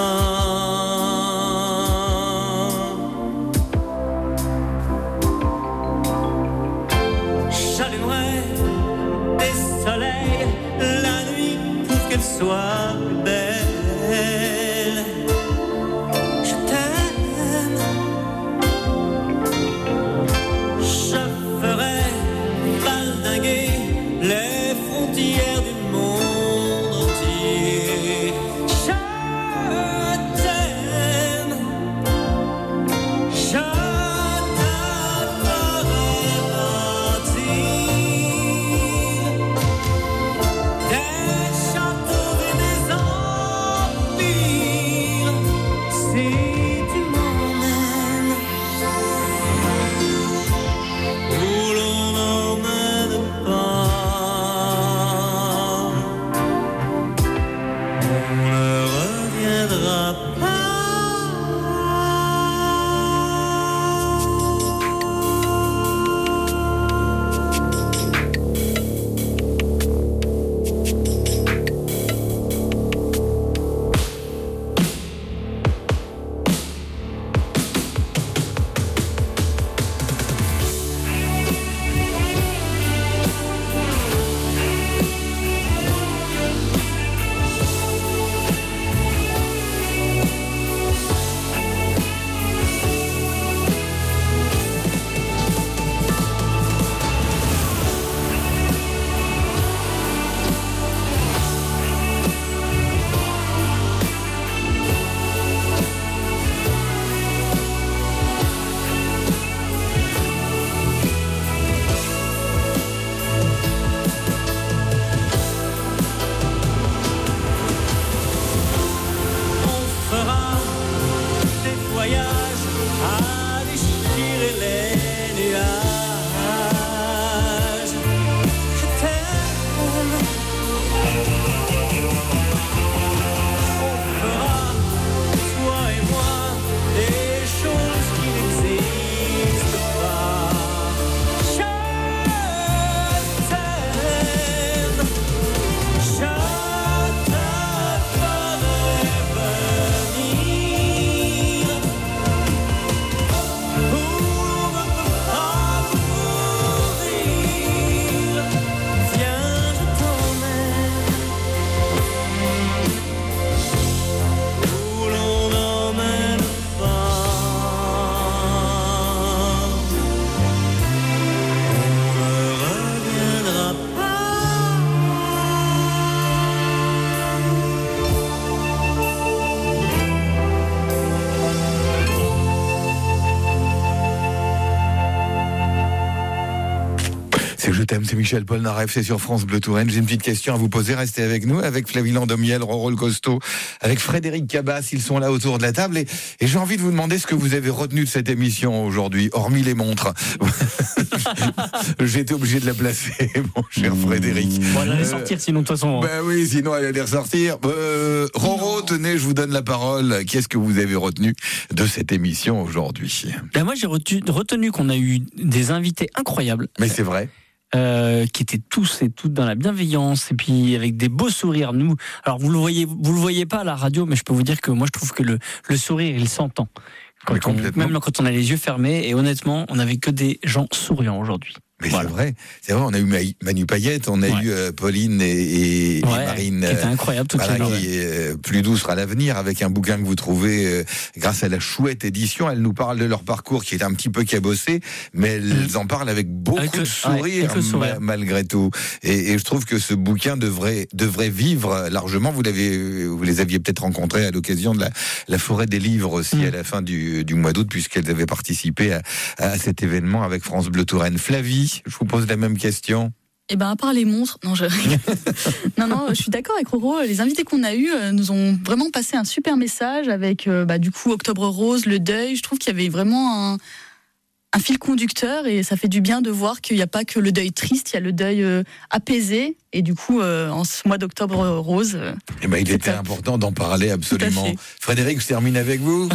pas. J'allumerai des soleils la nuit pour qu'elle soit plus belle. Je t'aime. Je ferai baldinguer les frontières du monde entier. Je t'aime. Je te ferai bâtir des châteaux et des empires t'aime, c'est Michel Polnareff, c'est sur France Bleu Touraine. J'ai une petite question à vous poser, restez avec nous, avec Flavie Landomiel, Roro le Costaud, avec Frédéric Cabas, ils sont là autour de la table, et, et j'ai envie de vous demander ce que vous avez retenu de cette émission aujourd'hui, hormis les montres. J'ai été obligé de la placer, mon cher Frédéric. Bon, elle allait Euh, sortir sinon, de toute façon. Ben oui, sinon elle allait ressortir. Euh, Roro, tenez, je vous donne la parole. Qu'est-ce que vous avez retenu de cette émission aujourd'hui? Ben moi, j'ai retenu, retenu qu'on a eu des invités incroyables. Mais c'est vrai. Euh, qui étaient tous et toutes dans la bienveillance et puis avec des beaux sourires. Nous, alors vous le voyez, vous le voyez pas à la radio, mais je peux vous dire que moi je trouve que le, le sourire il s'entend. Quand Mais on- complètement. même quand on a les yeux fermés, et honnêtement, on n'avait que des gens souriants aujourd'hui. Mais c'est vrai, c'est vrai, on a eu Ma- Manu Payette, on a Ouais. eu euh, Pauline et, et- et Ouais, Marine. qui était euh, incroyable toutes voilà, les deux, qui est euh, plus douce sera l'avenir, avec un bouquin que vous trouvez euh, grâce à la chouette édition. Elles nous parlent de leur parcours qui est un petit peu cabossé, mais elles en parlent avec beaucoup Avec le- de sourire, ouais, avec le sourire. ma- malgré tout. Et, et je trouve que ce bouquin devrait devrait vivre largement. Vous l'avez, vous les aviez peut-être rencontrés à l'occasion de la, la forêt des livres aussi à la fin du, du mois d'août, puisqu'elles avaient participé à, à cet événement avec France Bleu Touraine. Flavie, je vous pose la même question. Eh ben, à part les monstres, non, je non, non, je suis d'accord avec Roro. Les invités qu'on a eus euh, nous ont vraiment passé un super message avec, euh, bah, du coup, Octobre Rose, le deuil. Je trouve qu'il y avait vraiment un, un fil conducteur et ça fait du bien de voir qu'il n'y a pas que le deuil triste, il y a le deuil euh, apaisé. Et du coup, euh, en ce mois d'Octobre Rose, euh, Eh ben, il était important d'en parler absolument. Tout à fait. Frédéric, je termine avec vous.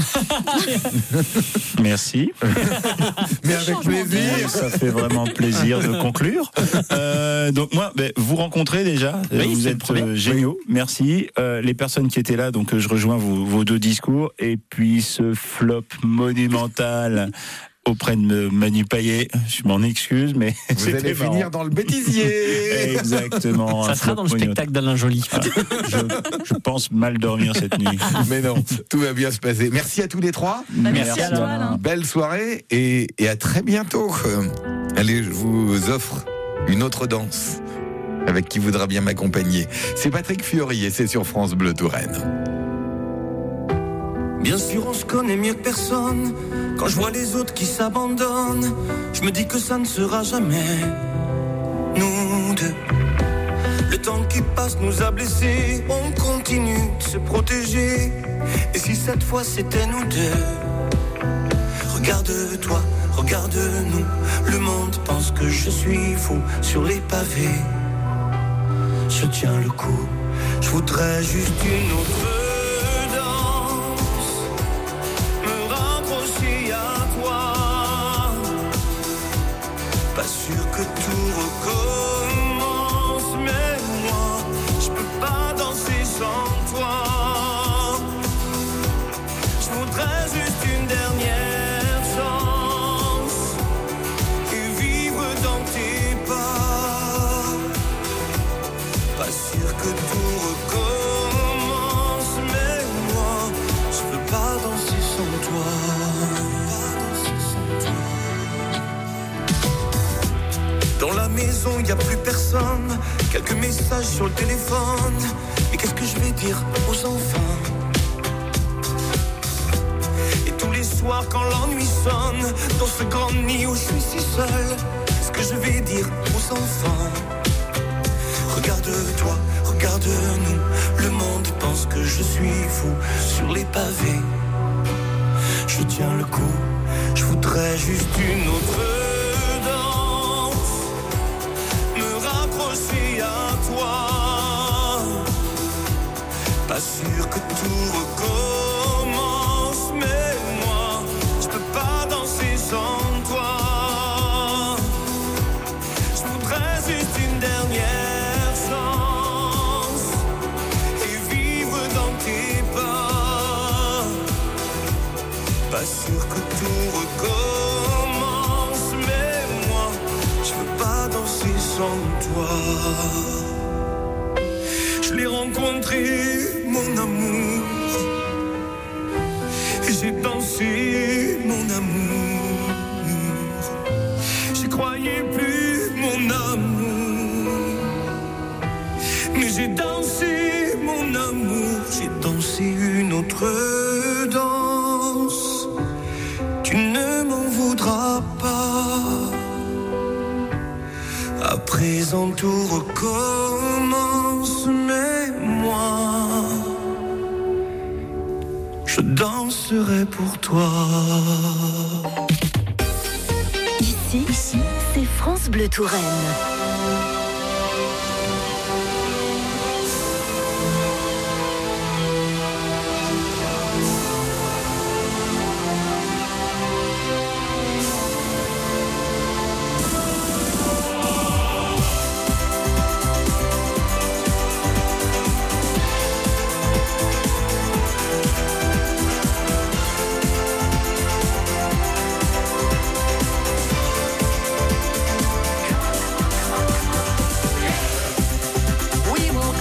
Merci. Mais avec plaisir. Ça fait vraiment plaisir de conclure. Euh, donc moi, ben, vous rencontrez déjà, Oui, vous c'est le êtes premier. euh, géniaux, merci. Euh, les personnes qui étaient là, donc euh, je rejoins vos, vos deux discours. Et puis ce flop monumental auprès de Manu Payet, je m'en excuse, mais Vous c'était allez marrant. finir dans le bêtisier. Exactement. Ça un sera flop dans le monumental. spectacle d'Alain Joly. Je, je pense mal dormir cette nuit. Mais non, tout va bien se passer. Merci à tous les trois. bah, merci, à toi, Alain. Belle soirée et, et à très bientôt. Euh, Allez, je vous offre une autre danse avec qui voudra bien m'accompagner. C'est Patrick Fiori et c'est sur France Bleu Touraine. Bien sûr, on se connaît mieux que personne. Quand je vois les autres qui s'abandonnent, je me dis que ça ne sera jamais nous deux. Le temps qui passe nous a blessés, on continue de se protéger. Et si cette fois c'était nous deux? Regarde-toi, regarde-nous. Le monde pense que je suis fou sur les pavés. Je tiens le coup, je voudrais juste une autre danse, me raccrocher à toi. Pas sûr que tout recommence, mais moi, je peux pas danser sans toi. Je voudrais juste une dernière chance et vivre dans tes pas. Pas sûr que tout recommence, mais moi, je peux pas danser sans toi. Dans la maison, y a plus personne. Quelques messages sur le téléphone. Et qu'est-ce que je vais dire aux enfants? Et tous les soirs, quand l'ennui sonne, dans ce grand nid où je suis si seul, qu'est-ce que je vais dire aux enfants? Regarde-toi, regarde-nous. Le monde pense que je suis fou sur les pavés. Je tiens le coup, je voudrais juste une autre danse, me raccrocher à toi. Pas sûr que tout recommence, mais moi, je peux pas danser sans toi. Je voudrais juste une dernière chance et vivre dans tes pas. Pas sûr que tout recommence, mais moi, je veux pas danser sans toi. Je l'ai rencontré, mon amour, et j'ai dansé, mon amour. J'y croyais plus, mon amour, mais j'ai dansé, mon amour. J'ai dansé une autre danse. Tu ne m'en voudras pas. Après présent tout recommence, mais moi, je danserai pour toi. Ici, c'est France Bleu Touraine.